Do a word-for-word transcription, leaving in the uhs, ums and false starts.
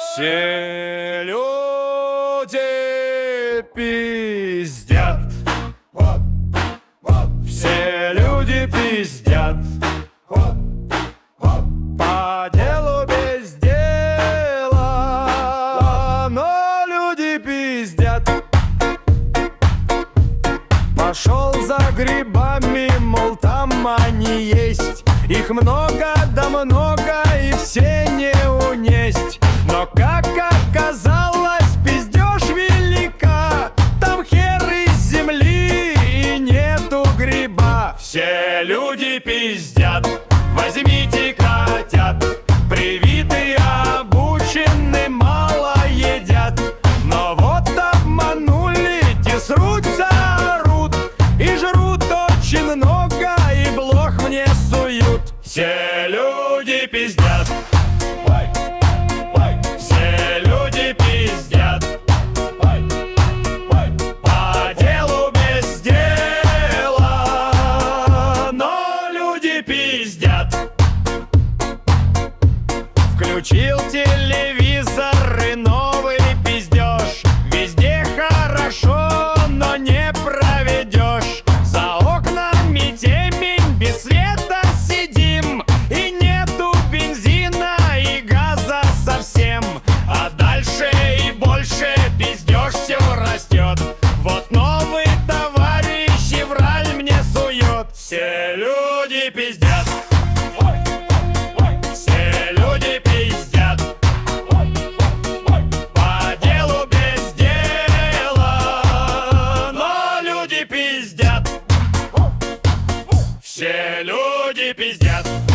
Все люди пиздят. Все люди пиздят. По делу без дела, но люди пиздят. Пошел за грибами, мол, там они есть. Их много, да много, и все не унесть. Но, как оказалось, пиздеж велика. Там хер из земли и нету гриба. Все люди пиздят, возьмите котят. Привитые, обучены, мало едят. Но вот обманули, те срутся, орут. И жрут очень много, и блох мне суют. Все люди пиздят. Все люди пиздят. По делу без дела, но люди пиздят. Включил телевизор и новый пиздеж. Везде хорошо, но не проведешь. За окнами темень, без света сидим. И нету бензина и газа совсем. А дальше и больше пиздеж все растет. Вот новый товарищ февраль мне сует. Все люди пиздят. Все люди пиздят. По делу без дела, но люди пиздят. Все люди пиздят.